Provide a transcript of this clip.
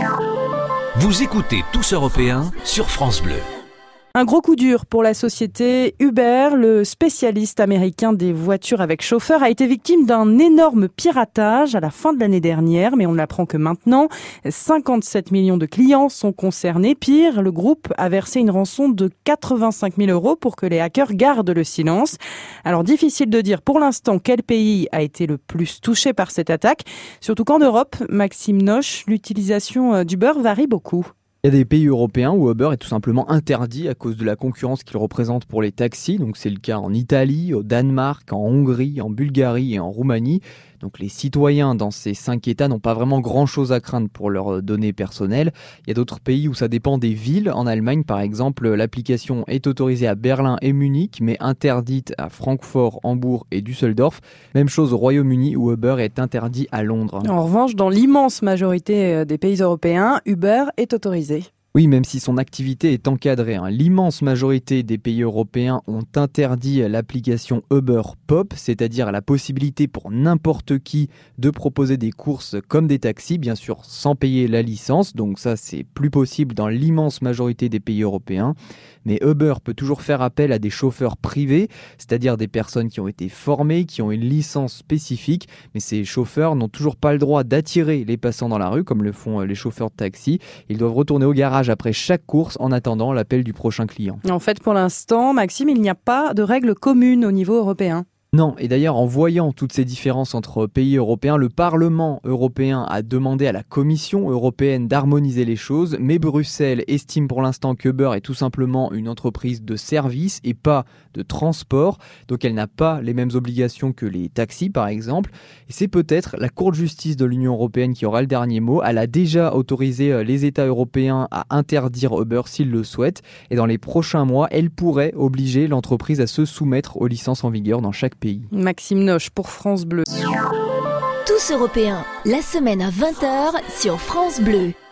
Vous écoutez Tous Européens sur France Bleu. Un gros coup dur pour la société Uber. Le spécialiste américain des voitures avec chauffeur a été victime d'un énorme piratage à la fin de l'année dernière, mais on n'apprend que maintenant. 57 millions de clients sont concernés. Pire, le groupe a versé une rançon de 85 000 € pour que les hackers gardent le silence. Alors difficile de dire pour l'instant quel pays a été le plus touché par cette attaque, surtout qu'en Europe, Maxime Noche, l'utilisation d'Uber varie beaucoup. Il y a des pays européens où Uber est tout simplement interdit à cause de la concurrence qu'il représente pour les taxis. Donc c'est le cas en Italie, au Danemark, en Hongrie, en Bulgarie et en Roumanie. Donc les citoyens dans ces 5 États n'ont pas vraiment grand-chose à craindre pour leurs données personnelles. Il y a d'autres pays où ça dépend des villes. En Allemagne, par exemple, l'application est autorisée à Berlin et Munich, mais interdite à Francfort, Hambourg et Düsseldorf. Même chose au Royaume-Uni où Uber est interdit à Londres. En revanche, dans l'immense majorité des pays européens, Uber est autorisé. Oui, même si son activité est encadrée. L'immense majorité des pays européens ont interdit l'application Uber Pop, c'est-à-dire la possibilité pour n'importe qui de proposer des courses comme des taxis, bien sûr sans payer la licence. Donc ça, c'est plus possible dans l'immense majorité des pays européens. Mais Uber peut toujours faire appel à des chauffeurs privés, c'est-à-dire des personnes qui ont été formées, qui ont une licence spécifique. Mais ces chauffeurs n'ont toujours pas le droit d'attirer les passants dans la rue, comme le font les chauffeurs de taxi. Ils doivent retourner au garage après chaque course en attendant l'appel du prochain client. En fait, pour l'instant, Maxime, il n'y a pas de règles communes au niveau européen. Non, et d'ailleurs en voyant toutes ces différences entre pays européens, le Parlement européen a demandé à la Commission européenne d'harmoniser les choses, mais Bruxelles estime pour l'instant qu'Uber est tout simplement une entreprise de service et pas de transport, donc elle n'a pas les mêmes obligations que les taxis par exemple, et c'est peut-être la Cour de justice de l'Union européenne qui aura le dernier mot. Elle a déjà autorisé les États européens à interdire Uber s'ils le souhaitent, et dans les prochains mois, elle pourrait obliger l'entreprise à se soumettre aux licences en vigueur dans chaque pays. Maxime Noche pour France Bleu. Tous Européens, la semaine à 20h sur France Bleu.